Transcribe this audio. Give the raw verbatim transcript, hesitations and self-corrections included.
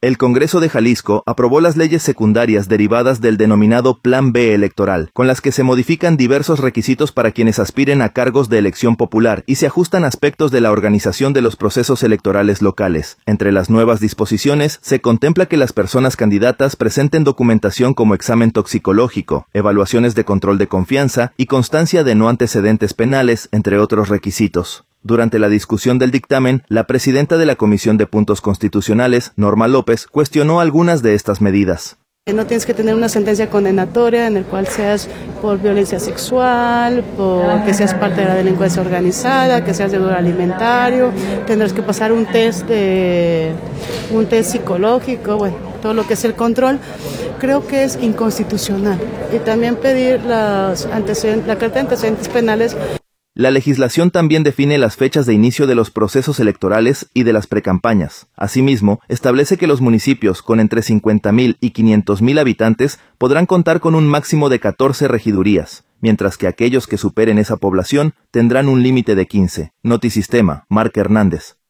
El Congreso de Jalisco aprobó las leyes secundarias derivadas del denominado Plan B electoral, con las que se modifican diversos requisitos para quienes aspiren a cargos de elección popular y se ajustan aspectos de la organización de los procesos electorales locales. Entre las nuevas disposiciones, se contempla que las personas candidatas presenten documentación como examen toxicológico, evaluaciones de control de confianza y constancia de no antecedentes penales, entre otros requisitos. Durante la discusión del dictamen, la presidenta de la Comisión de Puntos Constitucionales, Norma López, cuestionó algunas de estas medidas. No tienes que tener una sentencia condenatoria en el cual seas por violencia sexual, por que seas parte de la delincuencia organizada, que seas deudor alimentario, tendrás que pasar un test de, un test psicológico, bueno, todo lo que es el control. Creo que es inconstitucional. Y también pedir las antecedentes, la carta de antecedentes penales. La legislación también define las fechas de inicio de los procesos electorales y de las precampañas. Asimismo, establece que los municipios con entre cincuenta mil y quinientos mil habitantes podrán contar con un máximo de catorce regidurías, mientras que aquellos que superen esa población tendrán un límite de quince. Notisistema, Marc Hernández.